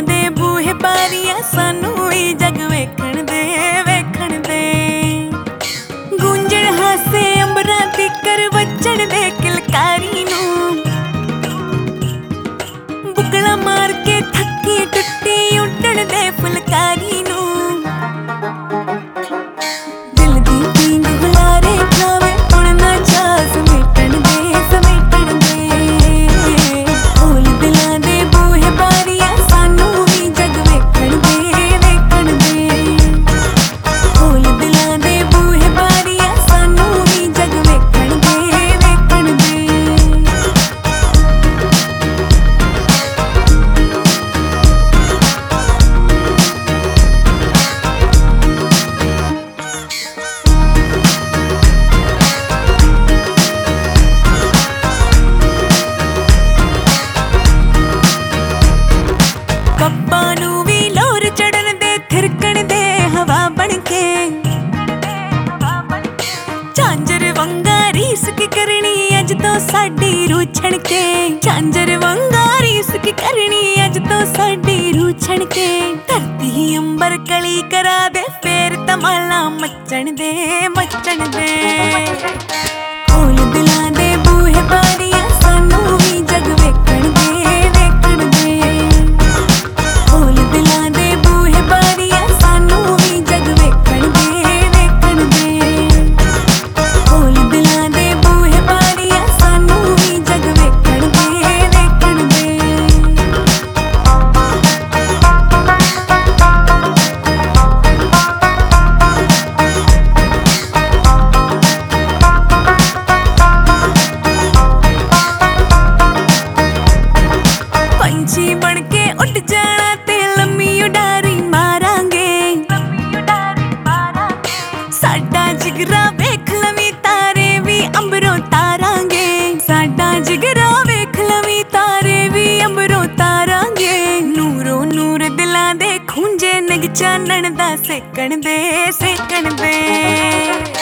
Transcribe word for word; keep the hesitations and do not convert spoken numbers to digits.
दे बूहे बारियां सानू ही जग वेखण दे वेखण दे गूंजण हासे अंबरां तिकर वजण दे किलकारी नू बुगला मार के थकी टुट्टी उड्डण दे फुलकारी नू दिल दी पींग हुलारे खावे हुण ना चा समेटण दे समेटण दे खोल दिलां दे बूहे बारियां सानू भी जग वेखण दे वेखण दे खोल दिलां दे बूहे बारियां सानू भी जग वेखण दे वेखण दे ਕੱਬਾਂ ਨੂੰ ਵੀ ਲੋਰ ਚੜਨ ਦੇ ਥਿਰਕਣ ਦੇ ਹਵਾ ਬਣ ਕੇ ਝਾਂਜਰ ਵੰਗਾ ਰੀਸ ਕੀ ਕਰਨੀ ਅੱਜ ਤੋਂ ਸਾਡੀ ਰੂਹ ਛਣ ਕੇ ਝਾਂਜਰ ਵੰਗਾ ਰੀਸ ਕੀ ਕਰਨੀ ਅੱਜ ਤੋਂ ਸਾਡੀ ਰੂਹ ਛਣ ਕੇ ਧਰਤੀ ਅੰਬਰ ਕਲੀ ਕਰਾ ਦੇ ਫੇਰ ਧਮਾਲਾਂ ਮੱਚਣ ਦੇ ਮੱਚਣ ਦੇ ਖੋਲ ਦਿਲਾਂ ਦੇ ਬੂਹੇ ਬਾਰੀਆਂ ਸਾਨੂੰ ਵੀ ਜਗ ਵੇਖਣ ਦੇ ਵੇਖਣ ਦੇ खोल दिलां दे बूहे बारियां सानू भी जग वेखण दे वेखण दे खोल दिलां दे बूहे बारियां सानू भी जग वेखण दे वेखण दे पंछी बन के उड़ जाना ते लम्मी उडारी मारांगे साडा जिगरा वेख लवी तारे भी अंबरों तारांगे साडा जिगरा वेख लवी तारे भी अंबरों तारांगे नूरों नूर दिलां दे खूंजे निग चानण दा सेकण दे सेकण दे